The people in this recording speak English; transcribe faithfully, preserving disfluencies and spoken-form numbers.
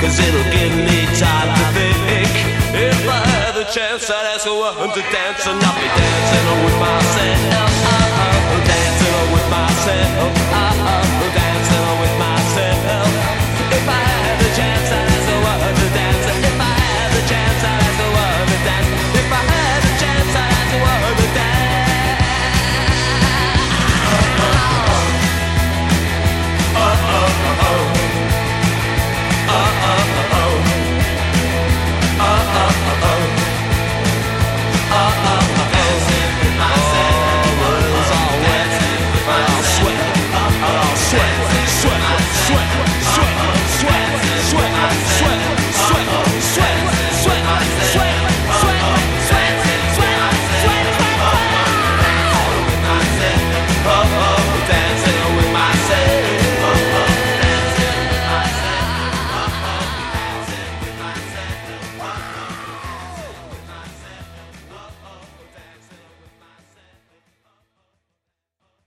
cause it'll give me time to think. If I had the chance, I'd ask a woman to dance, and I'll be dancing with myself, dancing with myself,